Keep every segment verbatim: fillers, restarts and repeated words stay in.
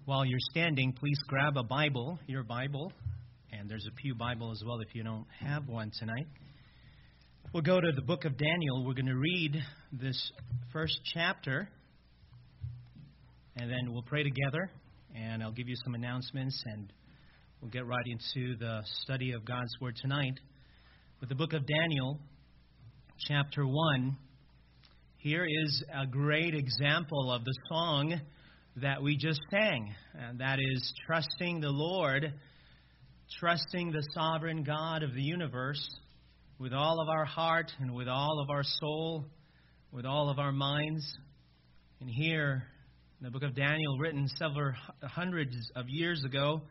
While you're standing, please grab a Bible, your Bible, and there's a pew Bible as well if you don't have one tonight. We'll go to the book of Daniel. We're going to read this first chapter, and then we'll pray together, and I'll give you some announcements, and we'll get right into the study of God's Word tonight. With the book of Daniel, chapter one, here is a great example of the song that we just sang, and that is trusting the Lord, trusting the sovereign God of the universe with all of our heart and with all of our soul, with all of our minds. And here, in the book of Daniel, written several hundreds of years ago,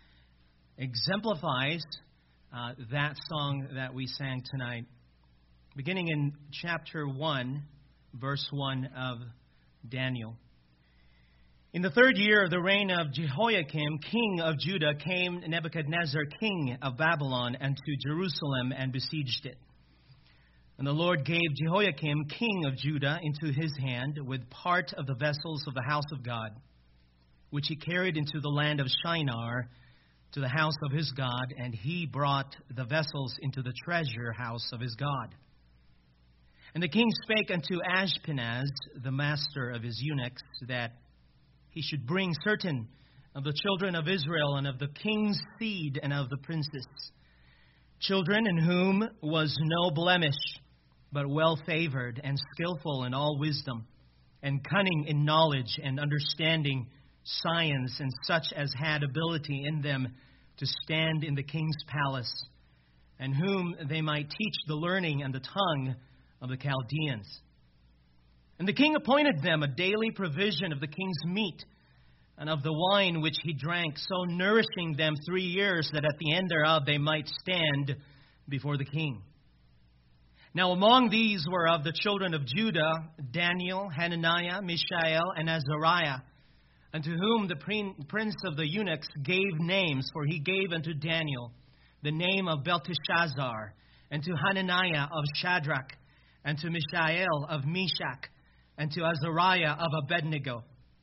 exemplifies uh, that song that we sang tonight. Beginning in chapter one, verse one of Daniel. In the third year of the reign of Jehoiakim, king of Judah, came Nebuchadnezzar, king of Babylon, unto Jerusalem and besieged it. And the Lord gave Jehoiakim, king of Judah, into his hand with part of the vessels of the house of God, which he carried into the land of Shinar to the house of his God, and he brought the vessels into the treasure house of his God. And the king spake unto Ashpenaz, the master of his eunuchs, that he should bring certain of the children of Israel and of the king's seed and of the princes, children in whom was no blemish, but well favored and skillful in all wisdom, and cunning in knowledge and understanding science, and such as had ability in them to stand in the king's palace, and whom they might teach the learning and the tongue of the Chaldeans. And the king appointed them a daily provision of the king's meat and of the wine which he drank, so nourishing them three years, that at the end thereof they might stand before the king. Now among these were of the children of Judah, Daniel, Hananiah, Mishael, and Azariah, unto whom the prince of the eunuchs gave names, for he gave unto Daniel the name of Belteshazzar, and to Hananiah of Shadrach, and to Mishael of Meshach, and to Azariah of Abednego.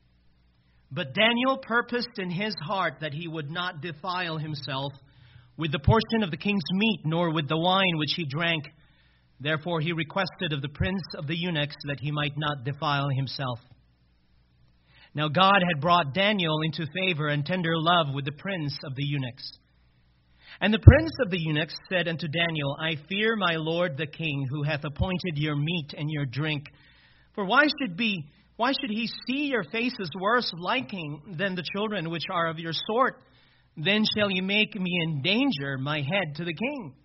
But Daniel purposed in his heart that he would not defile himself with the portion of the king's meat, nor with the wine which he drank. Therefore he requested of the prince of the eunuchs that he might not defile himself. Now God had brought Daniel into favor and tender love with the prince of the eunuchs. And the prince of the eunuchs said unto Daniel, I fear my lord the king, who hath appointed your meat and your drink. For why should be why should he see your faces worse liking than the children which are of your sort? Then shall you make me endanger my head to the king.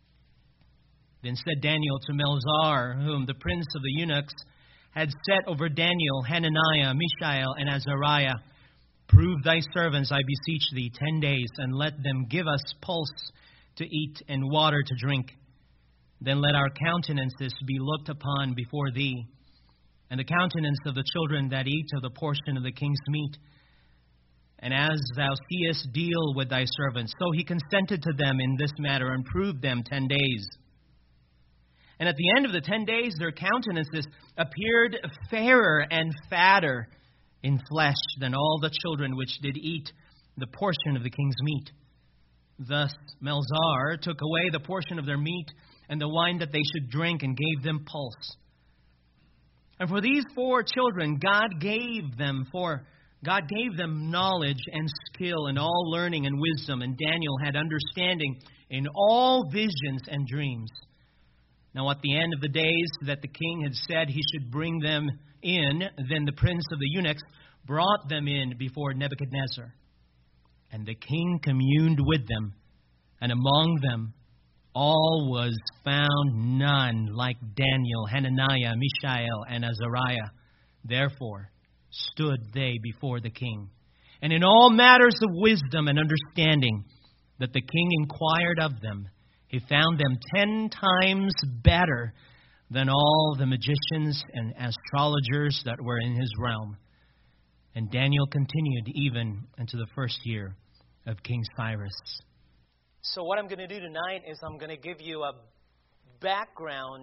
Then said Daniel to Melzar, whom the prince of the eunuchs had set over Daniel, Hananiah, Mishael, and Azariah, prove thy servants, I beseech thee, ten days, and let them give us pulse to eat and water to drink. Then let our countenances be looked upon before thee, and the countenance of the children that eat of the portion of the king's meat. And as thou seest deal with thy servants. So he consented to them in this matter, and proved them ten days. And at the end of the ten days, their countenances appeared fairer and fatter in flesh than all the children which did eat the portion of the king's meat. Thus Melzar took away the portion of their meat and the wine that they should drink, and gave them pulse. And for these four children God gave them for God gave them knowledge and skill in all learning and wisdom, and Daniel had understanding in all visions and dreams. Now at the end of the days that the king had said he should bring them in, then the prince of the eunuchs brought them in before Nebuchadnezzar. And the king communed with them, and among them all was found none like Daniel, Hananiah, Mishael, and Azariah. Therefore stood they before the king. And in all matters of wisdom and understanding that the king inquired of them, he found them ten times better than all the magicians and astrologers that were in his realm. And Daniel continued even into the first year of King Cyrus. So what I'm going to do tonight is I'm going to give you a background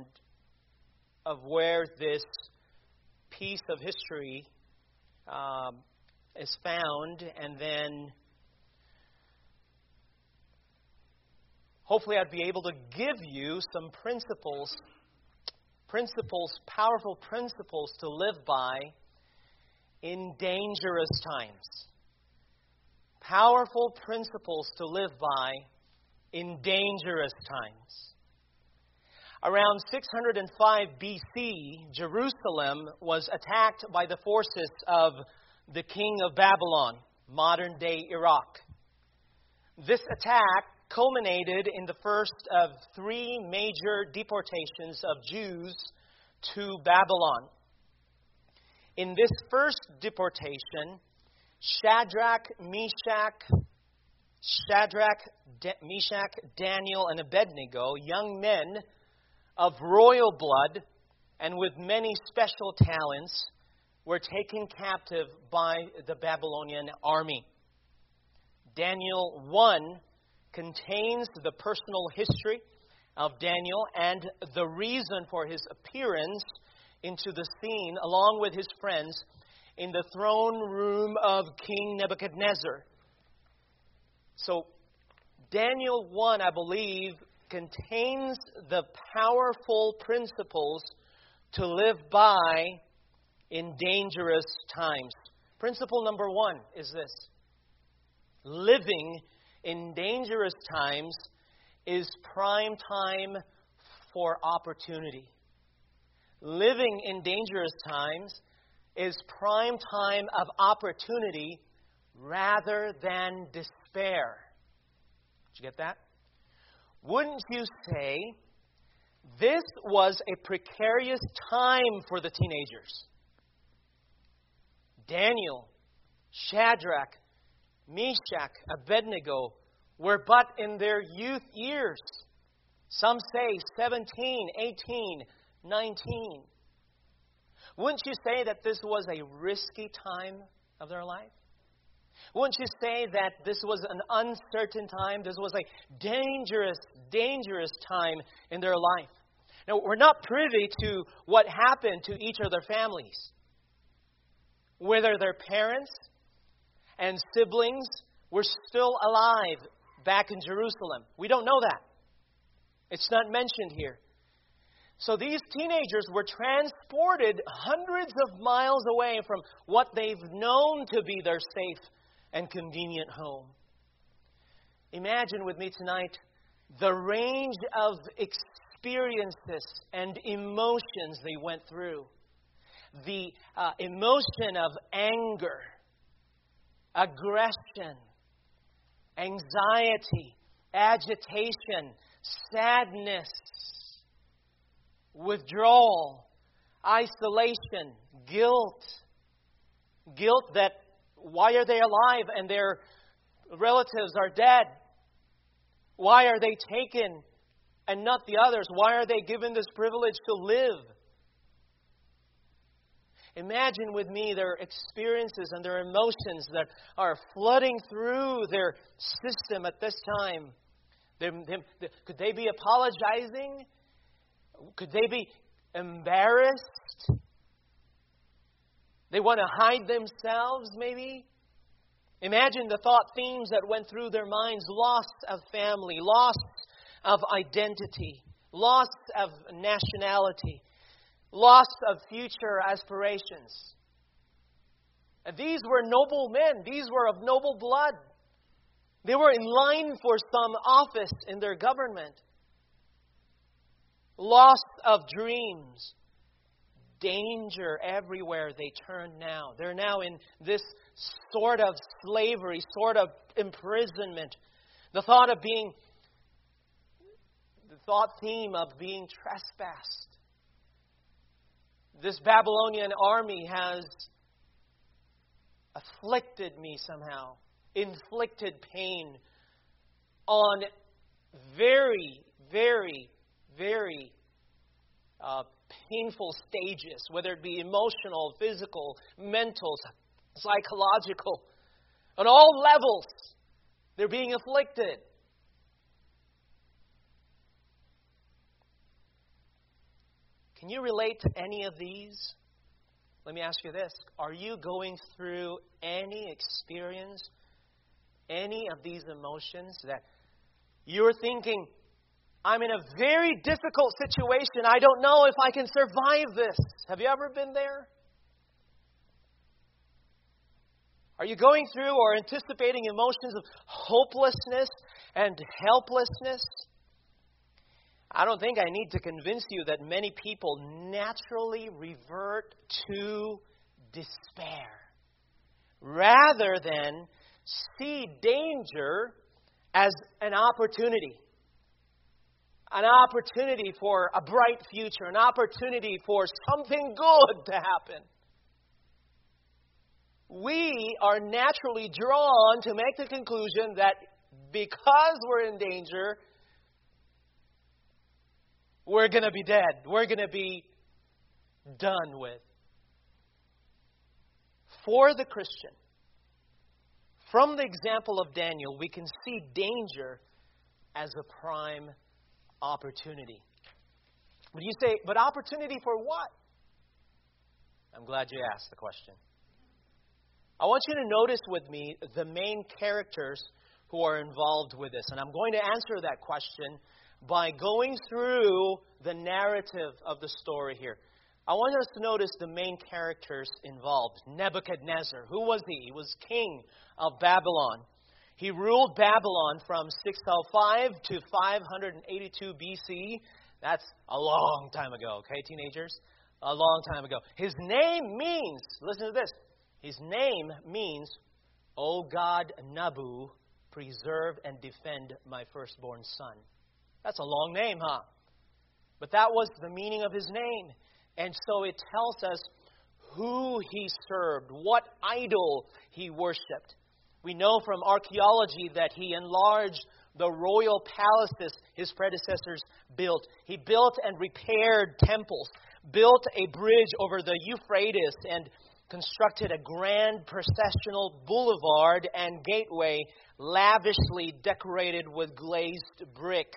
of where this piece of history um, is found, and then hopefully I'd be able to give you some principles, principles, powerful principles to live by in dangerous times. Powerful principles to live by in dangerous times. Around six hundred five B C, Jerusalem was attacked by the forces of the king of Babylon, modern-day Iraq. This attack culminated in the first of three major deportations of Jews to Babylon. In this first deportation, Shadrach, Meshach, Shadrach, De- Meshach, Daniel, and Abednego, young men of royal blood and with many special talents, were taken captive by the Babylonian army. Daniel one contains the personal history of Daniel and the reason for his appearance into the scene along with his friends in the throne room of King Nebuchadnezzar. So, Daniel one, I believe, contains the powerful principles to live by in dangerous times. Principle number one is this: living in dangerous times is prime time for opportunity. Living in dangerous times is prime time of opportunity rather than despair. Did you get that? Wouldn't you say this was a precarious time for the teenagers? Daniel, Shadrach, Meshach, Abednego were but in their youth years. Some say seventeen, eighteen, nineteen. Wouldn't you say that this was a risky time of their life? Wouldn't you say that this was an uncertain time? This was a dangerous, dangerous time in their life. Now, we're not privy to what happened to each of their families. Whether their parents and siblings were still alive back in Jerusalem. We don't know that. It's not mentioned here. So these teenagers were transported hundreds of miles away from what they've known to be their safe and convenient home. Imagine with me tonight the range of experiences and emotions they went through. The uh, emotion of anger, aggression, anxiety, agitation, sadness, withdrawal, isolation, guilt. Guilt that why are they alive and their relatives are dead? Why are they taken and not the others? Why are they given this privilege to live? Imagine with me their experiences and their emotions that are flooding through their system at this time. They, they, could they be apologizing? Could they be embarrassed? They want to hide themselves, maybe? Imagine the thought themes that went through their minds. Loss of family, loss of identity, loss of nationality, loss of future aspirations. And these were noble men. These were of noble blood. They were in line for some office in their government. Loss of dreams. Danger everywhere they turn now. They're now in this sort of slavery, sort of imprisonment. The thought of being, the thought theme of being trespassed. This Babylonian army has afflicted me somehow, inflicted pain on very, very, very uh, painful stages, whether it be emotional, physical, mental, psychological. On all levels, they're being afflicted. Can you relate to any of these? Let me ask you this. Are you going through any experience, any of these emotions that you're thinking, I'm in a very difficult situation. I don't know if I can survive this. Have you ever been there? Are you going through or anticipating emotions of hopelessness and helplessness? I don't think I need to convince you that many people naturally revert to despair rather than see danger as an opportunity. An opportunity for a bright future, an opportunity for something good to happen. We are naturally drawn to make the conclusion that because we're in danger, we're going to be dead. We're going to be done with. For the Christian, from the example of Daniel, we can see danger as a prime opportunity. But you say, but opportunity for what? I'm glad you asked the question. I want you to notice with me the main characters who are involved with this. And I'm going to answer that question by going through the narrative of the story here. I want us to notice the main characters involved. Nebuchadnezzar. Who was he? He was king of Babylon. He ruled Babylon from six oh five to five eighty-two B C. That's a long time ago, okay, teenagers? A long time ago. His name means, listen to this, his name means, O God Nabu, preserve and defend my firstborn son. That's a long name, huh? But that was the meaning of his name. And so it tells us who he served, what idol he worshipped. We know from archaeology that he enlarged the royal palaces his predecessors built. He built and repaired temples, built a bridge over the Euphrates, and constructed a grand processional boulevard and gateway lavishly decorated with glazed brick.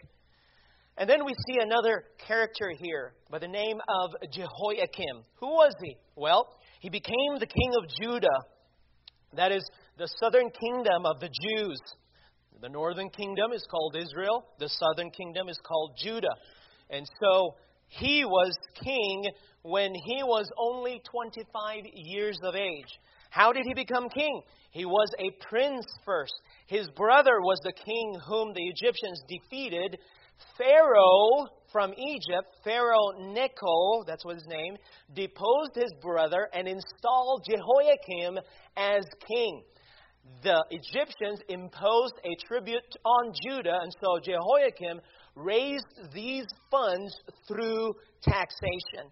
And then we see another character here by the name of Jehoiakim. Who was he? Well, he became the king of Judah. That is the southern kingdom of the Jews. The northern kingdom is called Israel. The southern kingdom is called Judah. And so he was king when he was only twenty-five years of age. How did he become king? He was a prince first. His brother was the king whom the Egyptians defeated. Pharaoh from Egypt, Pharaoh Necho, that's what his name, deposed his brother and installed Jehoiakim as king. The Egyptians imposed a tribute on Judah, and so Jehoiakim raised these funds through taxation.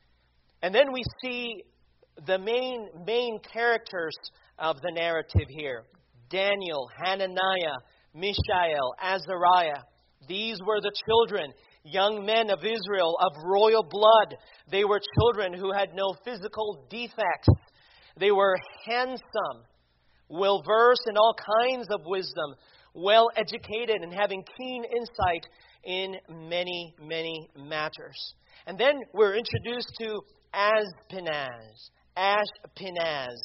And then we see the main, main characters of the narrative here. Daniel, Hananiah, Mishael, Azariah. These were the children, young men of Israel of royal blood. They were children who had no physical defects. They were handsome, well-versed in all kinds of wisdom, well-educated and having keen insight in many, many matters. And then we're introduced to Ashpenaz. Ashpenaz.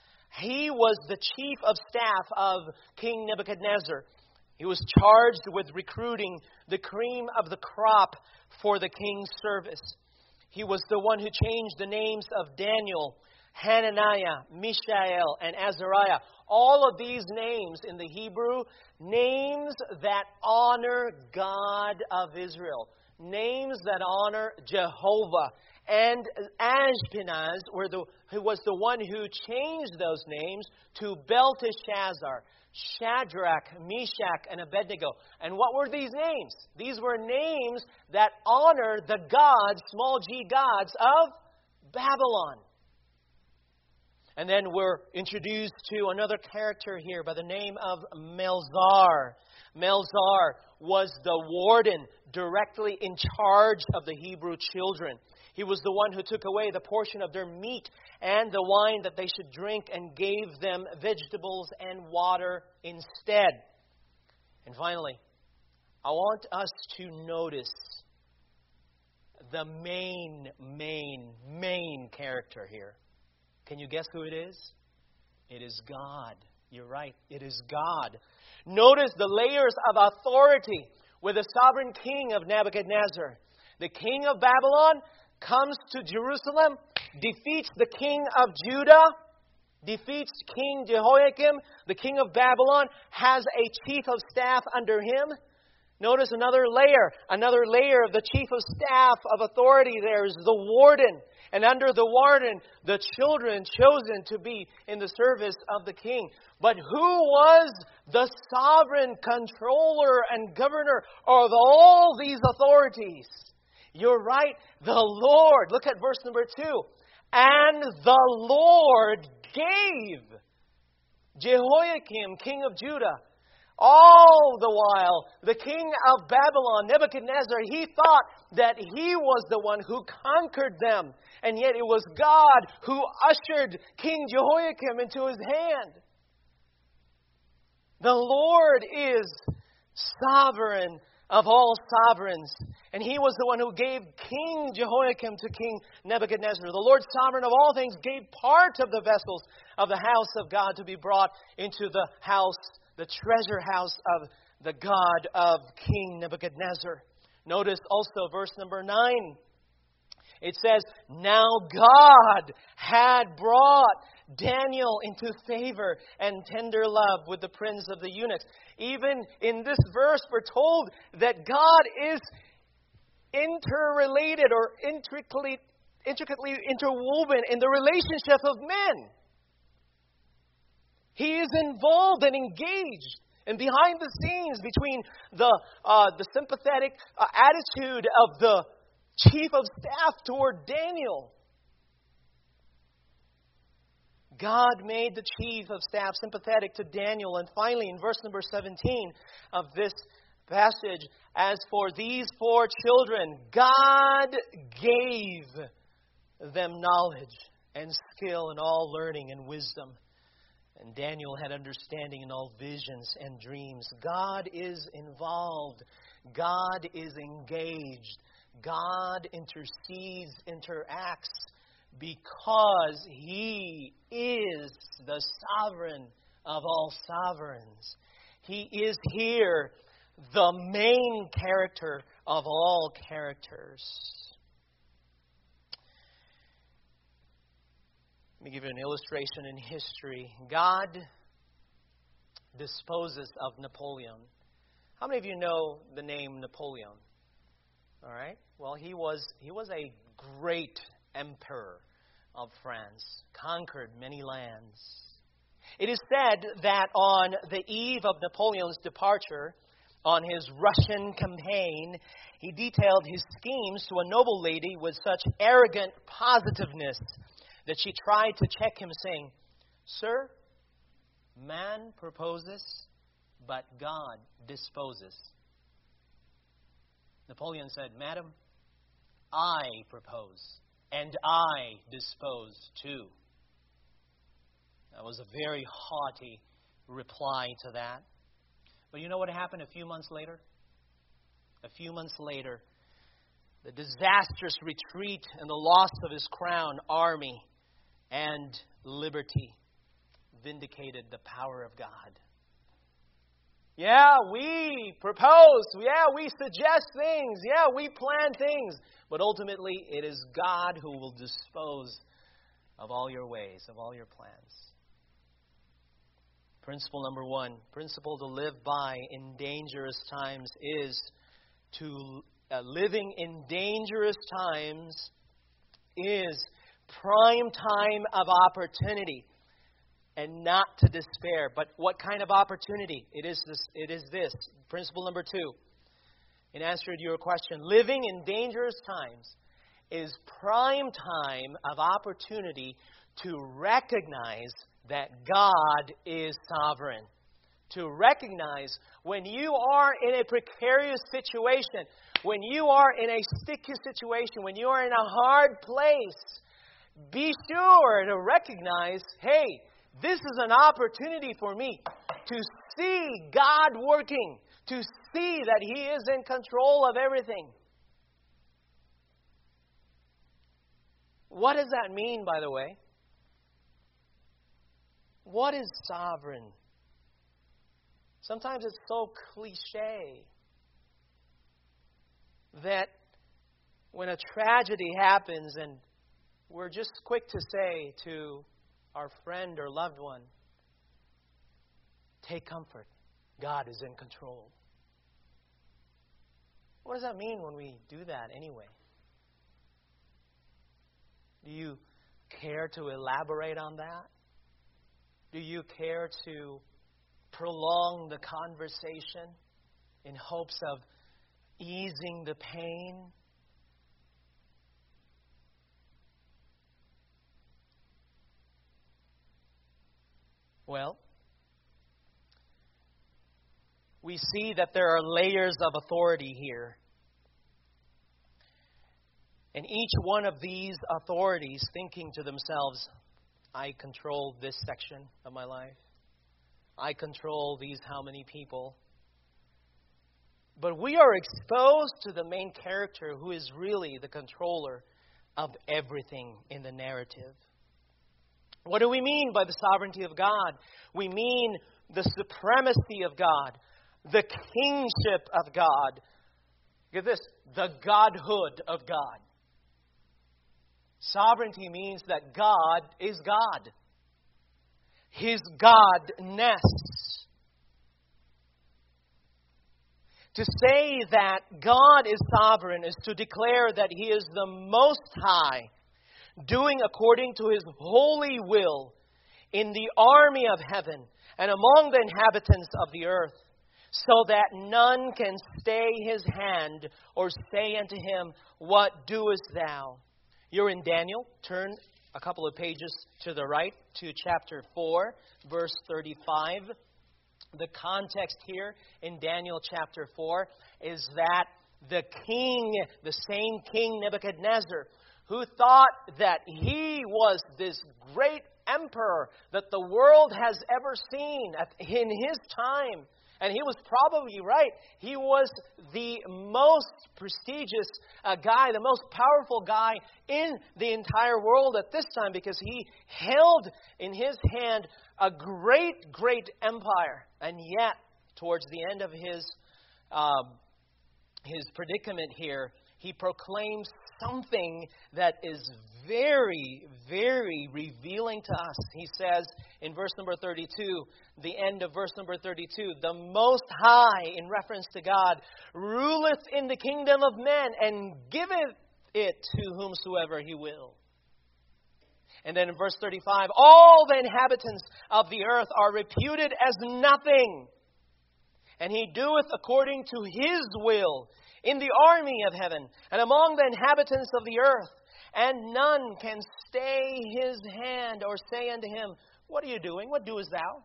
He was the chief of staff of King Nebuchadnezzar. He was charged with recruiting the cream of the crop for the king's service. He was the one who changed the names of Daniel, Hananiah, Mishael, and Azariah. All of these names in the Hebrew, names that honor God of Israel. Names that honor Jehovah. And Ashpenaz, were the, who was the one who changed those names to Belteshazzar, Shadrach, Meshach, and Abednego. And what were these names? These were names that honor the gods, small g gods, of Babylon. And then we're introduced to another character here by the name of Melzar. Melzar was the warden directly in charge of the Hebrew children. He was the one who took away the portion of their meat and the wine that they should drink and gave them vegetables and water instead. And finally, I want us to notice the main, main, main character here. Can you guess who it is? It is God. You're right. It is God. Notice the layers of authority with the sovereign king of Nebuchadnezzar. The king of Babylon comes to Jerusalem, defeats the king of Judah, defeats King Jehoiakim. The king of Babylon has a chief of staff under him. Notice another layer, another layer of the chief of staff of authority there is the warden. And under the warden, the children chosen to be in the service of the king. But who was the sovereign controller and governor of all these authorities? You're right, the Lord. Look at verse number two. And the Lord gave Jehoiakim, king of Judah. All the while, the king of Babylon, Nebuchadnezzar, he thought that he was the one who conquered them. And yet it was God who ushered King Jehoiakim into his hand. The Lord is sovereign of all sovereigns. And He was the one who gave King Jehoiakim to King Nebuchadnezzar. The Lord, sovereign of all things, gave part of the vessels of the house of God to be brought into the house, the treasure house of the God of King Nebuchadnezzar. Notice also verse number nine. It says, now God had brought Daniel into favor and tender love with the prince of the eunuchs. Even in this verse, we're told that God is interrelated or intricately, intricately interwoven in the relationship of men. He is involved and engaged. And behind the scenes, between the uh, the sympathetic uh, attitude of the chief of staff toward Daniel, God made the chief of staff sympathetic to Daniel. And finally, in verse number seventeen of this passage, as for these four children, God gave them knowledge and skill in all learning and wisdom. And Daniel had understanding in all visions and dreams. God is involved. God is engaged. God intercedes, interacts, because He is the sovereign of all sovereigns. He is here the main character of all characters. Let me give you an illustration in history. God disposes of Napoleon. How many of you know the name Napoleon? All right. Well, he was he was a great emperor of France, conquered many lands. It is said that on the eve of Napoleon's departure, on his Russian campaign, he detailed his schemes to a noble lady with such arrogant positiveness that she tried to check him, saying, "Sir, man proposes, but God disposes." Napoleon said, "Madam, I propose, and I dispose too." That was a very haughty reply to that. But you know what happened a few months later? A few months later, the disastrous retreat and the loss of his crown, army, and liberty vindicated the power of God. Yeah, we propose. Yeah, we suggest things. Yeah, we plan things. But ultimately, it is God who will dispose of all your ways, of all your plans. Principle number one, principle to live by in dangerous times is to uh, living in dangerous times is prime time of opportunity, and not to despair. But what kind of opportunity? It is this. It is this. Principle number two. In answer to your question, living in dangerous times is prime time of opportunity to recognize that God is sovereign. To recognize when you are in a precarious situation, when you are in a sticky situation, when you are in a hard place, be sure to recognize, hey, this is an opportunity for me to see God working, to see that He is in control of everything. What does that mean, by the way? What is sovereign? Sometimes it's so cliche that when a tragedy happens and we're just quick to say to our friend or loved one, take comfort, God is in control. What does that mean when we do that anyway? Do you care to elaborate on that? Do you care to prolong the conversation in hopes of easing the pain? Well, we see that there are layers of authority here. And each one of these authorities thinking to themselves, I control this section of my life. I control these how many people. But we are exposed to the main character who is really the controller of everything in the narrative. What do we mean by the sovereignty of God? We mean the supremacy of God, the kingship of God. Get this, the godhood of God. Sovereignty means that God is God. His godness. To say that God is sovereign is to declare that He is the Most High, doing according to His holy will in the army of heaven and among the inhabitants of the earth, so that none can stay His hand or say unto Him, what doest thou? You're in Daniel. Turn a couple of pages to the right to chapter four, verse thirty-five. The context here in Daniel chapter four is that the king, the same king Nebuchadnezzar, who thought that he was this great emperor that the world has ever seen in his time. And he was probably right. He was the most prestigious uh, guy, the most powerful guy in the entire world at this time, because he held in his hand a great, great empire. And yet, towards the end of his uh, his predicament here, he proclaims something that is very, very revealing to us. He says in verse number thirty-two, the end of verse number thirty-two, the Most High, in reference to God, ruleth in the kingdom of men and giveth it to whomsoever He will. And then in verse thirty-five, all the inhabitants of the earth are reputed as nothing, and He doeth according to His will in the army of heaven and among the inhabitants of the earth, and none can stay His hand or say unto Him, what are you doing? What doest thou?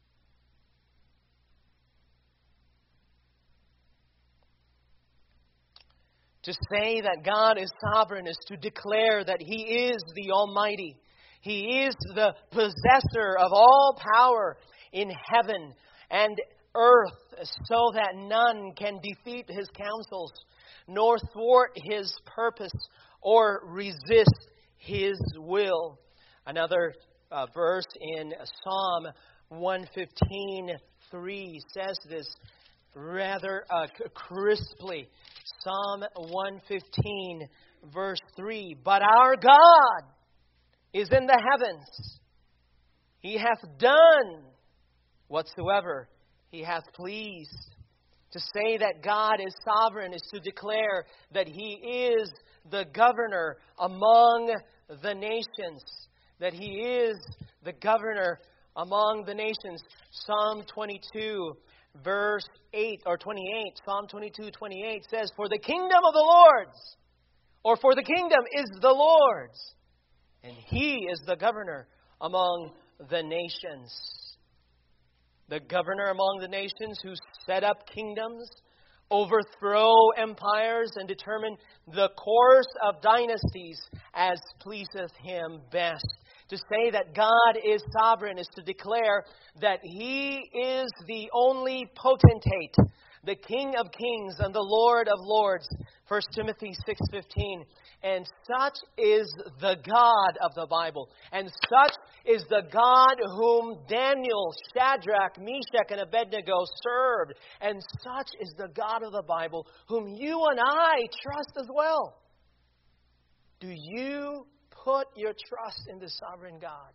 To say that God is sovereign is to declare that He is the Almighty. He is the possessor of all power in heaven and earth, so that none can defeat His counsels, nor thwart His purpose, or resist His will. Another uh, verse in Psalm one fifteen, three says this rather uh, crisply. Psalm one fifteen, verse three. But our God is in the heavens. He hath done whatsoever He hath pleased. To say that God is sovereign is to declare that He is the governor among the nations. That He is the governor among the nations. Psalm twenty-two, verse eight or twenty-eight. Psalm twenty-two, twenty-eight says, for the kingdom of the Lord's, or for the kingdom is the Lord's, and He is the governor among the nations. The governor among the nations who set up kingdoms, overthrow empires, and determine the course of dynasties as pleaseth Him best. To say that God is sovereign is to declare that He is the only potentate, the King of kings and the Lord of lords. First Timothy six fifteen. And such is the God of the Bible. And such is the God whom Daniel, Shadrach, Meshach, and Abednego served. And such is the God of the Bible whom you and I trust as well. Do you put your trust in the sovereign God?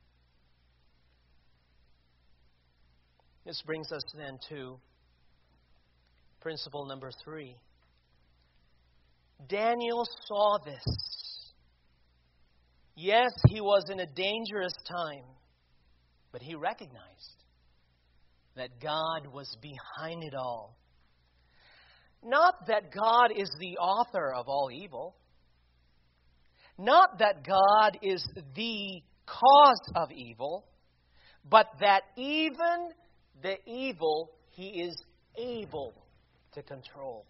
This brings us then to principle number three. Daniel saw this. Yes, he was in a dangerous time, but he recognized that God was behind it all. Not that God is the author of all evil. Not that God is the cause of evil, but that even the evil He is able to control.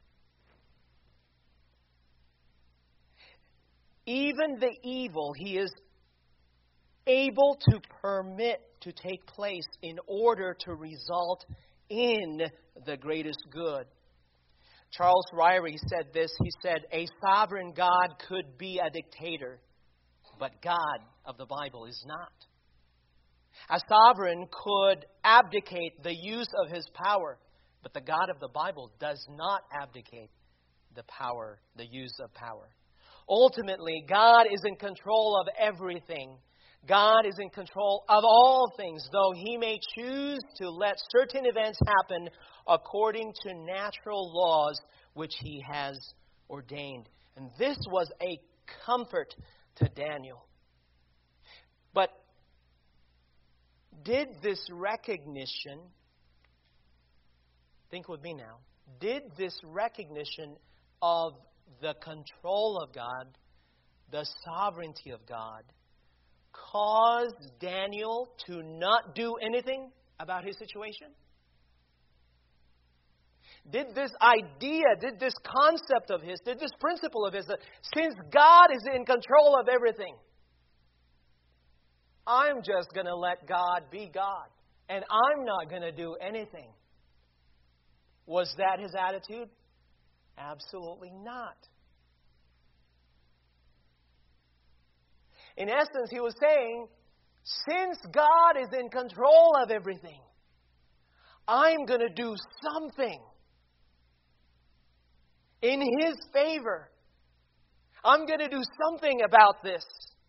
Even the evil He is able to permit to take place in order to result in the greatest good. Charles Ryrie said this. He said, a sovereign God could be a dictator, but God of the Bible is not. A sovereign could abdicate the use of his power, but the God of the Bible does not abdicate the power, the use of power. Ultimately, God is in control of everything. God is in control of all things, though He may choose to let certain events happen according to natural laws which He has ordained. And this was a comfort to Daniel. But did this recognition, think with me now, did this recognition of the control of God, the sovereignty of God, cause Daniel to not do anything about his situation? Did this idea, did this concept of his, did this principle of his, that since God is in control of everything, I'm just going to let God be God, and I'm not going to do anything. Was that his attitude? Absolutely not. In essence, he was saying, since God is in control of everything, I'm going to do something in His favor. I'm going to do something about this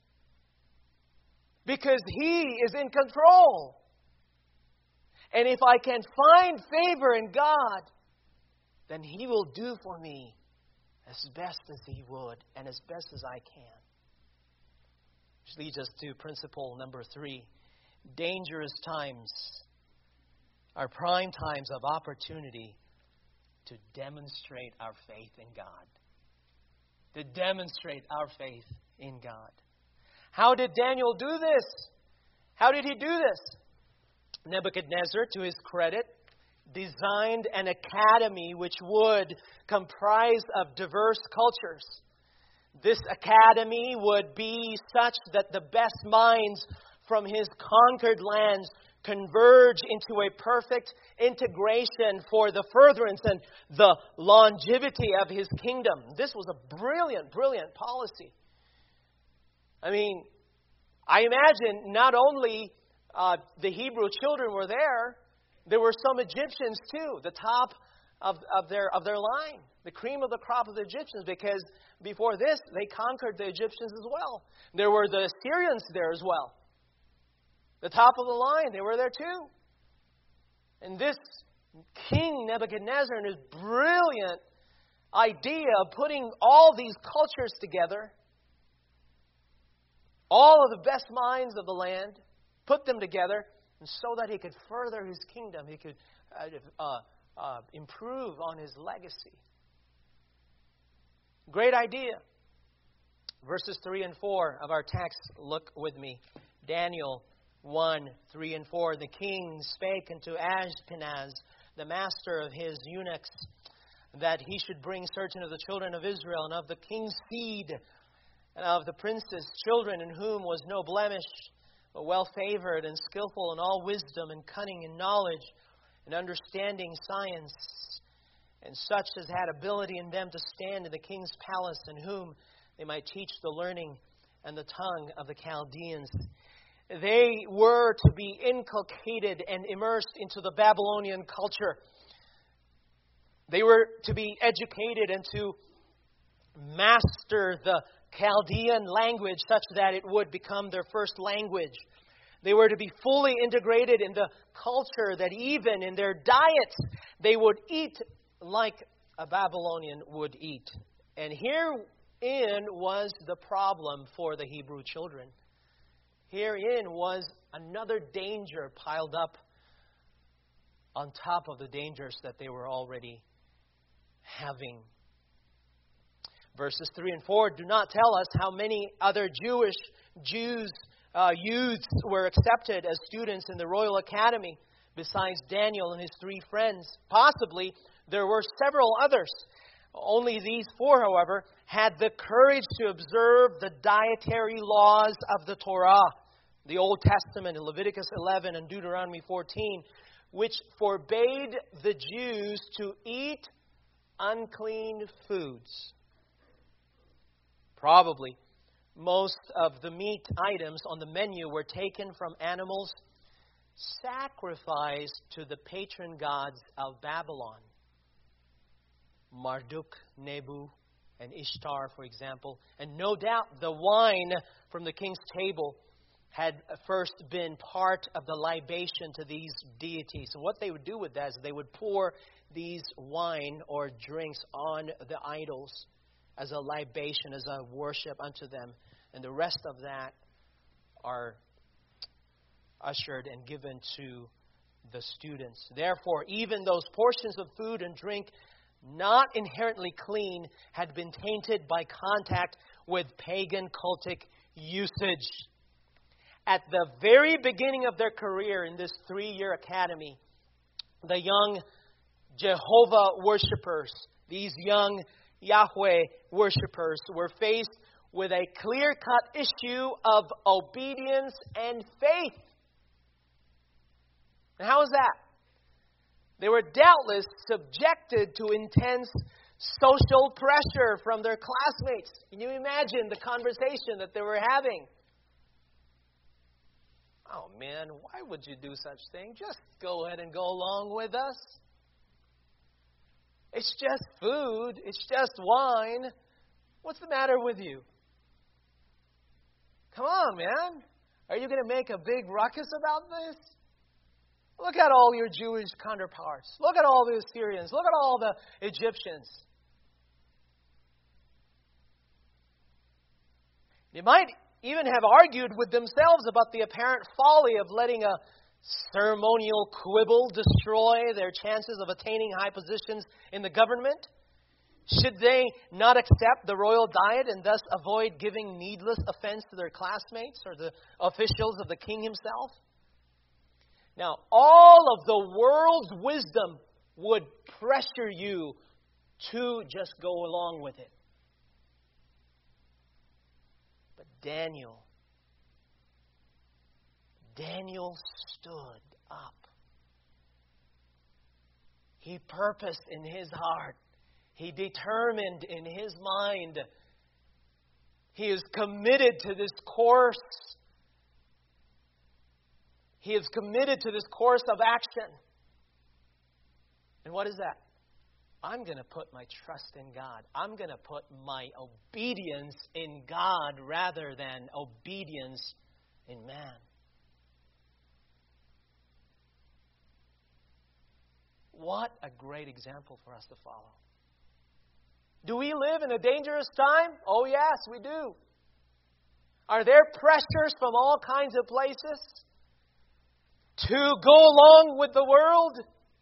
because He is in control. And if I can find favor in God, then He will do for me as best as He would and as best as I can. Which leads us to principle number three. Dangerous times are prime times of opportunity to demonstrate our faith in God. To demonstrate our faith in God. How did Daniel do this? How did he do this? Nebuchadnezzar, to his credit, designed an academy which would comprise of diverse cultures. This academy would be such that the best minds from his conquered lands converge into a perfect integration for the furtherance and the longevity of his kingdom. This was a brilliant, brilliant policy. I mean, I imagine not only uh, the Hebrew children were there, there were some Egyptians too, the top of, of their of their line, the cream of the crop of the Egyptians, because before this, they conquered the Egyptians as well. There were the Assyrians there as well. The top of the line, they were there too. And this King Nebuchadnezzar and his brilliant idea of putting all these cultures together, all of the best minds of the land, put them together, and so that he could further his kingdom, he could uh, uh, uh, improve on his legacy. Great idea. Verses three and four of our text, look with me. Daniel one, three and four. The king spake unto Ashpenaz, the master of his eunuchs, that he should bring certain of the children of Israel, and of the king's seed, and of the princes' children, in whom was no blemish, but well favored and skillful in all wisdom and cunning and knowledge. and understanding science, and such as had ability in them to stand in the king's palace, and whom they might teach the learning and the tongue of the Chaldeans. They were to be inculcated and immersed into the Babylonian culture. They were to be educated and to master the Chaldean language such that it would become their first language. They were to be fully integrated in the culture, that even in their diets they would eat like a Babylonian would eat. And herein was the problem for the Hebrew children. Herein was another danger piled up on top of the dangers that they were already having. Verses three and four do not tell us how many other Jewish Jews, uh, youths were accepted as students in the Royal Academy besides Daniel and his three friends. Possibly there were several others. Only these four, however, had the courage to observe the dietary laws of the Torah, the Old Testament in Leviticus eleven and Deuteronomy fourteen, which forbade the Jews to eat unclean foods. Probably most of the meat items on the menu were taken from animals sacrificed to the patron gods of Babylon. Marduk, Nebu, and Ishtar, for example. And no doubt the wine from the king's table had first been part of the libation to these deities. And what they would do with that is they would pour these wine or drinks on the idols as a libation, as a worship unto them. And the rest of that are ushered and given to the students. Therefore, even those portions of food and drink not inherently clean had been tainted by contact with pagan cultic usage. At the very beginning of their career in this three-year academy, the young Jehovah worshipers, these young Yahweh worshipers, were faced with a clear-cut issue of obedience and faith. And how is that? They were doubtless subjected to intense social pressure from their classmates. Can you imagine the conversation that they were having? Oh man, why would you do such thing? Just go ahead and go along with us. It's just food. It's just wine. What's the matter with you? Come on, man. Are you going to make a big ruckus about this? Look at all your Jewish counterparts. Look at all the Assyrians. Look at all the Egyptians. They might even have argued with themselves about the apparent folly of letting a ceremonial quibble destroy their chances of attaining high positions in the government. Should they not accept the royal diet and thus avoid giving needless offense to their classmates or the officials of the king himself? Now, all of the world's wisdom would pressure you to just go along with it. But Daniel, Daniel stood up. He purposed in his heart. He determined in his mind. He is committed to this course. He is committed to this course of action. And what is that? I'm going to put my trust in God. I'm going to put my obedience in God rather than obedience in man. What a great example for us to follow. Do we live in a dangerous time? Oh yes, we do. Are there pressures from all kinds of places to go along with the world?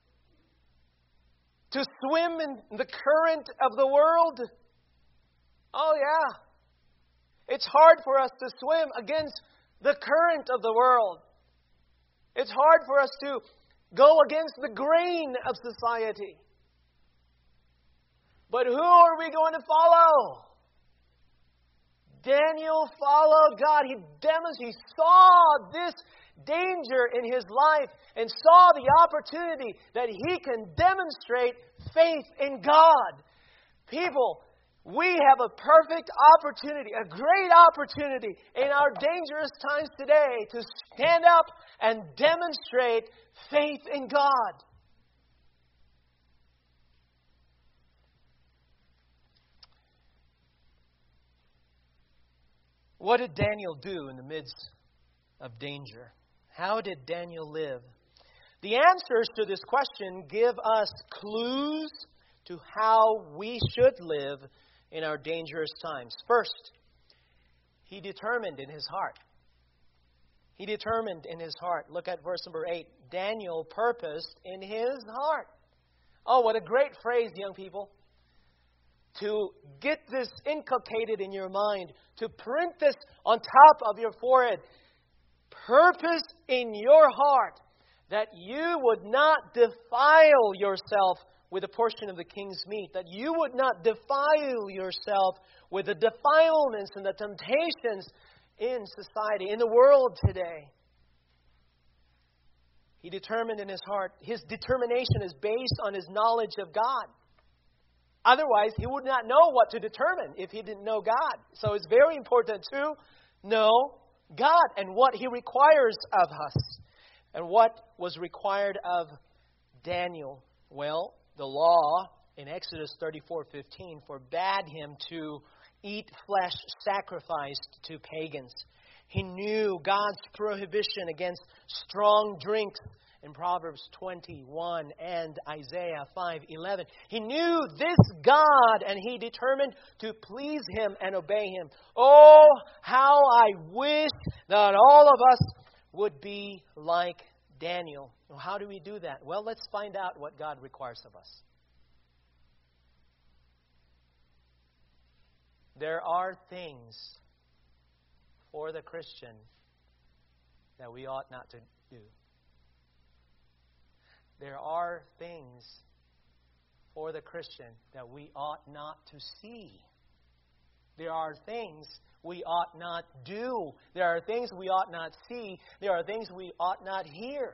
To swim in the current of the world? Oh yeah. It's hard for us to swim against the current of the world. It's hard for us to go against the grain of society. But who are we going to follow? Daniel followed God. He demonstrated, he saw this danger in his life and saw the opportunity that he can demonstrate faith in God. People, we have a perfect opportunity, a great opportunity in our dangerous times today to stand up and demonstrate faith in God. What did Daniel do in the midst of danger? How did Daniel live? The answers to this question give us clues to how we should live in our dangerous times. First, he determined in his heart. He determined in his heart. Look at verse number eight. Daniel purposed in his heart. Oh, what a great phrase, young people. To get this inculcated in your mind, to print this on top of your forehead. Purpose in your heart that you would not defile yourself with a portion of the king's meat, that you would not defile yourself with the defilements and the temptations in society, in the world today. He determined in his heart. His determination is based on his knowledge of God. Otherwise, he would not know what to determine if he didn't know God. So it's very important to know God and what He requires of us. And what was required of Daniel? Well, the law in Exodus thirty-four fifteen forbade him to eat flesh sacrificed to pagans. He knew God's prohibition against strong drinks in Proverbs twenty-one and Isaiah five eleven. He knew this God, and he determined to please Him and obey Him. Oh, how I wish that all of us would be like Daniel. Well, how do we do that? Well, let's find out what God requires of us. There are things for the Christian that we ought not to do. There are things for the Christian that we ought not to see. There are things we ought not do. There are things we ought not see. There are things we ought not hear.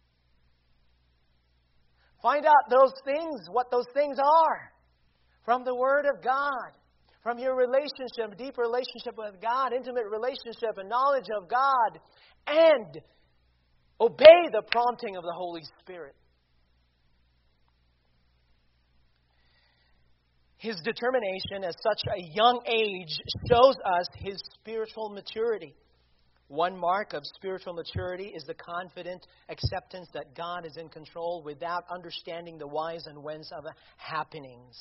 Find out those things, what those things are, from the Word of God, from your relationship, deep relationship with God, intimate relationship and knowledge of God, and obey the prompting of the Holy Spirit. His determination at such a young age shows us his spiritual maturity. One mark of spiritual maturity is the confident acceptance that God is in control without understanding the whys and whens of the happenings.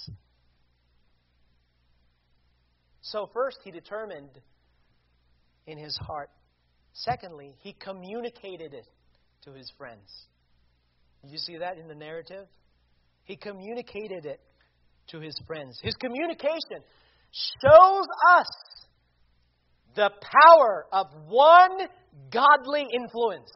So first, he determined in his heart. Secondly, he communicated it to his friends. Did you see that in the narrative? He communicated it to his friends. His communication shows us the power of one godly influence.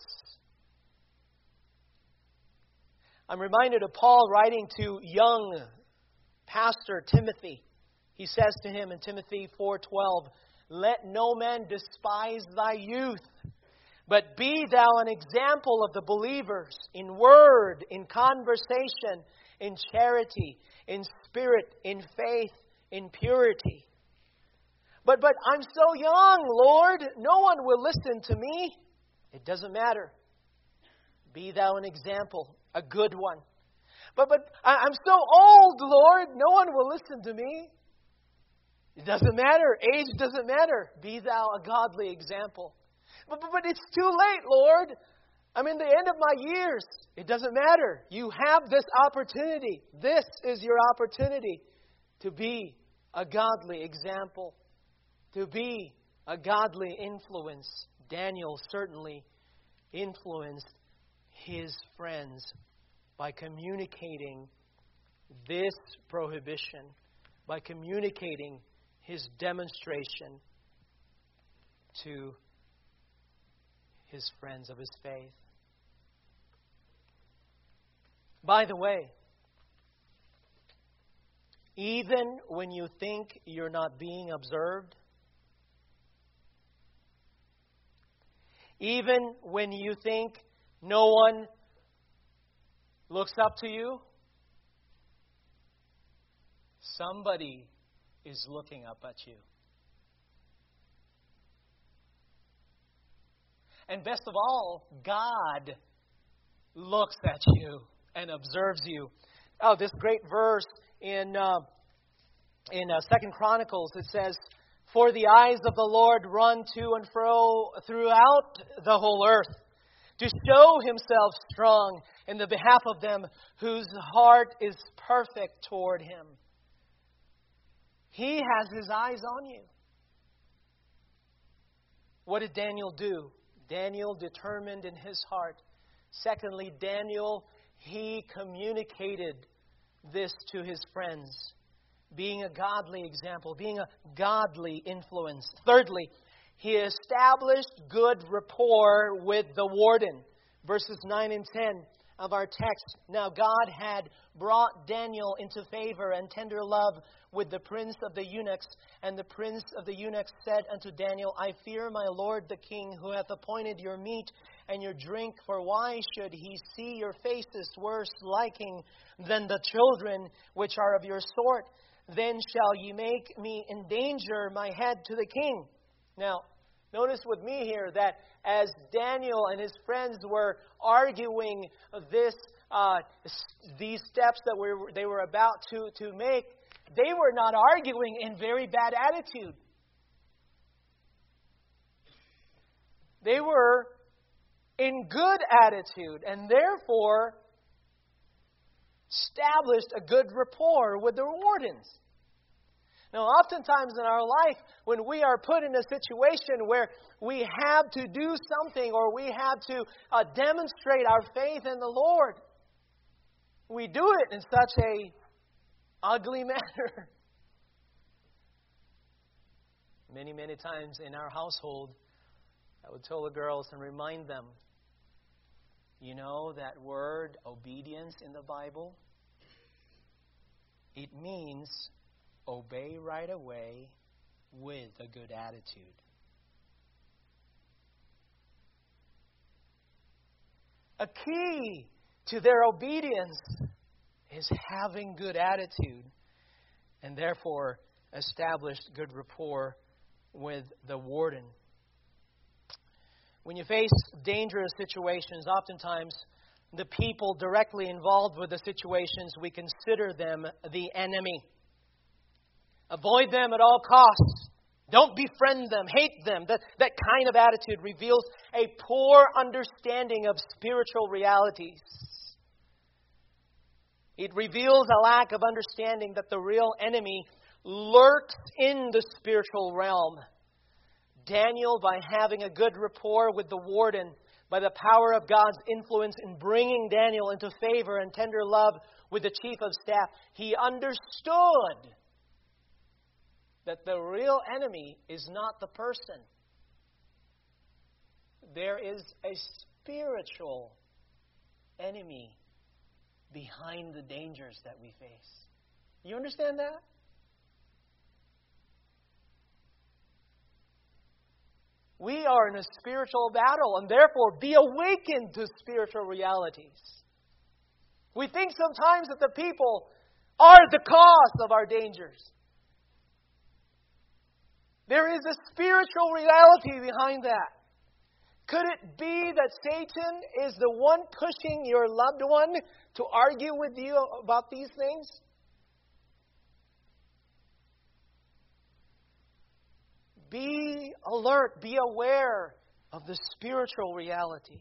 I'm reminded of Paul writing to young pastor Timothy. He says to him in Timothy four twelve, "Let no man despise thy youth, but be thou an example of the believers in word, in conversation, in charity, in spirit, in faith, in purity." But but I'm so young, Lord. No one will listen to me. It doesn't matter. Be thou an example, a good one. But but I'm so old, Lord. No one will listen to me. It doesn't matter. Age doesn't matter. Be thou a godly example. But, but, but it's too late, Lord. I'm in the end of my years. It doesn't matter. You have this opportunity. This is your opportunity to be a godly example, to be a godly influence. Daniel certainly influenced his friends by communicating this prohibition, by communicating his demonstration to his friends of his faith. By the way, even when you think you're not being observed, Even when you think no one looks up to you, somebody is looking up at you. And best of all, God looks at you and observes you. Oh, this great verse in uh, in uh, Second Chronicles, it says, "For the eyes of the Lord run to and fro throughout the whole earth, to show Himself strong in the behalf of them whose heart is perfect toward Him." He has His eyes on you. What did Daniel do? Daniel determined in his heart. Secondly, Daniel, he communicated this to his friends, being a godly example, being a godly influence. Thirdly, he established good rapport with the warden. Verses nine and ten of our text. Now God had brought Daniel into favor and tender love with the prince of the eunuchs. And the prince of the eunuchs said unto Daniel, I fear my lord the king, who hath appointed your meat and your drink. For why should he see your faces worse liking than the children which are of your sort? Then shall ye make me endanger my head to the king. Now, notice with me here that as Daniel and his friends were arguing this, uh, these steps that we were, they were about to, to make, they were not arguing in very bad attitude. They were in good attitude and therefore established a good rapport with the wardens. Now, oftentimes in our life, when we are put in a situation where we have to do something or we have to uh, demonstrate our faith in the Lord, we do it in such a ugly manner. Many, many times in our household, I would tell the girls and remind them, you know that word obedience in the Bible? It means obey right away with a good attitude. A key to their obedience is having good attitude and therefore established good rapport with the warden. When you face dangerous situations, oftentimes the people directly involved with the situations, we consider them the enemy. Avoid them at all costs. Don't befriend them. Hate them. That, that kind of attitude reveals a poor understanding of spiritual realities. It reveals a lack of understanding that the real enemy lurks in the spiritual realm. Daniel, by having a good rapport with the warden, by the power of God's influence in bringing Daniel into favor and tender love with the chief of staff, he understood that the real enemy is not the person. There is a spiritual enemy behind the dangers that we face. You understand that? We are in a spiritual battle, and therefore be awakened to spiritual realities. We think sometimes that the people are the cause of our dangers. There is a spiritual reality behind that. Could it be that Satan is the one pushing your loved one to argue with you about these things? Be alert, be aware of the spiritual reality.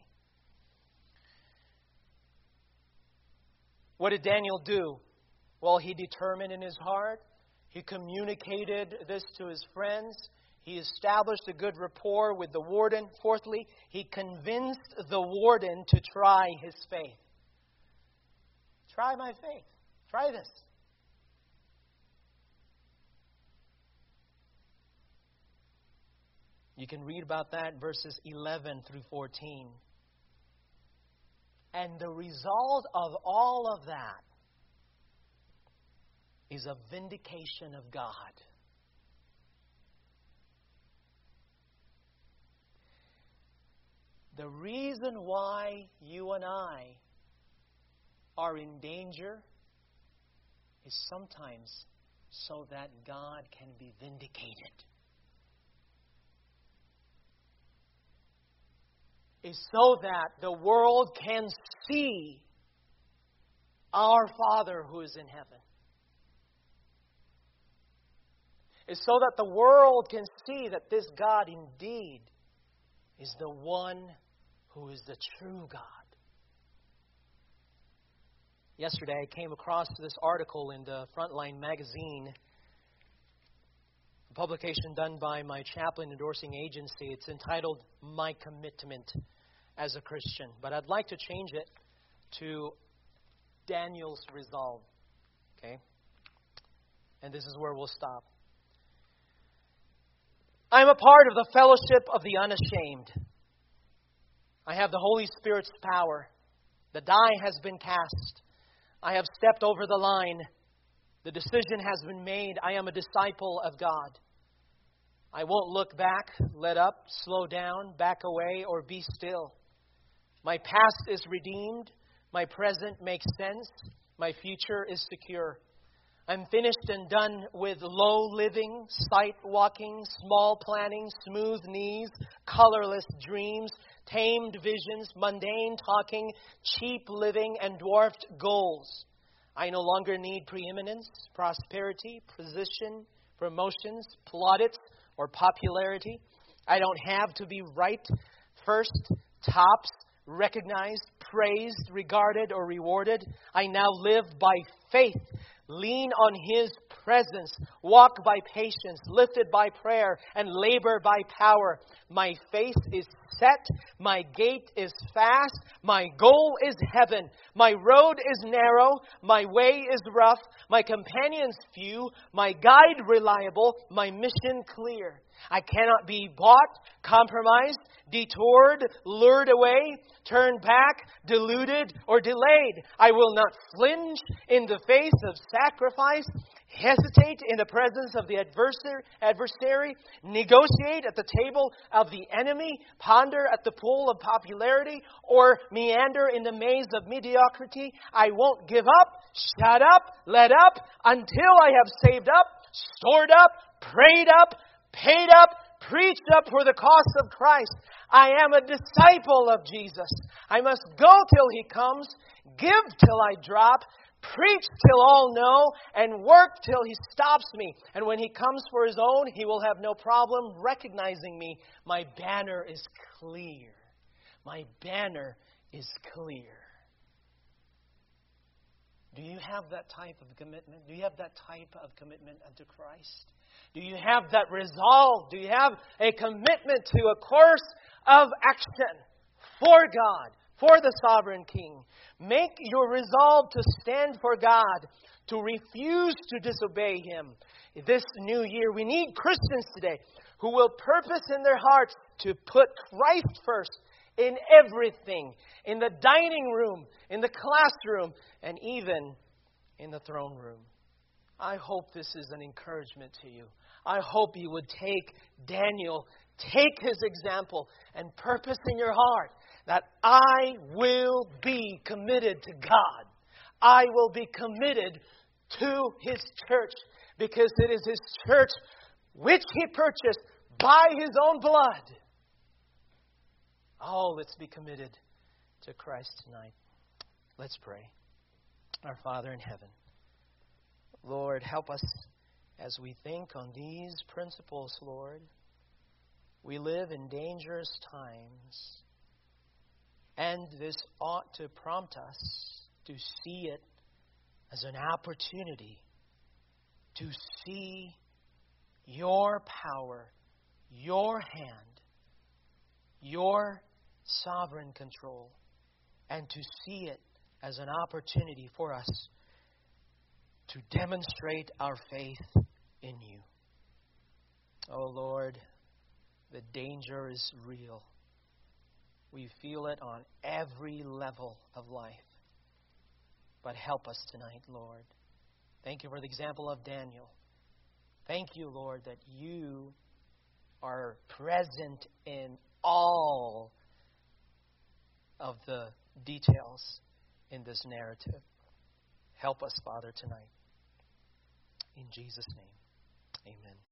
What did Daniel do? Well, he determined in his heart. He communicated this to his friends. He established a good rapport with the warden. Fourthly, he convinced the warden to try his faith. Try my faith. Try this. You can read about that in verses eleven through fourteen. And the result of all of that is a vindication of God. The reason why you and I are in danger is sometimes so that God can be vindicated. Is so that the world can see our Father who is in heaven. Is so that the world can see that this God indeed is the one who is the true God. Yesterday I came across this article in the Frontline magazine, a publication done by my chaplain endorsing agency. It's entitled My Commitment as a Christian. But I'd like to change it to Daniel's Resolve. Okay? And this is where we'll stop. I'm a part of the fellowship of the unashamed. I have the Holy Spirit's power. The die has been cast. I have stepped over the line. The decision has been made. I am a disciple of God. I won't look back, let up, slow down, back away, or be still. My past is redeemed. My present makes sense. My future is secure. I'm finished and done with low living, sight walking, small planning, smooth knees, colorless dreams, tamed visions, mundane talking, cheap living, and dwarfed goals. I no longer need preeminence, prosperity, position, promotions, plaudits, or popularity. I don't have to be right, first, tops, recognized, praised, regarded, or rewarded. I now live by faith. Lean on His presence, walk by patience, lifted by prayer, and labor by power. My face is set, my gate is fast, my goal is heaven. My road is narrow, my way is rough, my companions few, my guide reliable, my mission clear. I cannot be bought, compromised, detoured, lured away, turned back, deluded, or delayed. I will not flinch in the face of sacrifice, hesitate in the presence of the adversary, adversary, negotiate at the table of the enemy, ponder at the pool of popularity, or meander in the maze of mediocrity. I won't give up, shut up, let up, until I have saved up, stored up, prayed up, paid up, preached up for the cause of Christ. I am a disciple of Jesus. I must go till He comes, give till I drop, preach till all know, and work till He stops me. And when He comes for His own, He will have no problem recognizing me. My banner is clear. My banner is clear. Do you have that type of commitment? Do you have that type of commitment unto Christ? Do you have that resolve? Do you have a commitment to a course of action for God, for the sovereign King? Make your resolve to stand for God, to refuse to disobey Him. This new year, we need Christians today who will purpose in their hearts to put Christ first in everything, in the dining room, in the classroom, and even in the throne room. I hope this is an encouragement to you. I hope you would take Daniel, take his example, and purpose in your heart that I will be committed to God. I will be committed to His church, because it is His church which He purchased by His own blood. Oh, let's be committed to Christ tonight. Let's pray. Our Father in heaven, Lord, help us as we think on these principles, Lord. We live in dangerous times, and this ought to prompt us to see it as an opportunity to see Your power, Your hand, Your sovereign control, and to see it as an opportunity for us to demonstrate our faith in You. Oh Lord, the danger is real. We feel it on every level of life. But help us tonight, Lord. Thank You for the example of Daniel. Thank You, Lord, that You are present in all of the details in this narrative. Help us, Father, tonight. In Jesus' name, amen.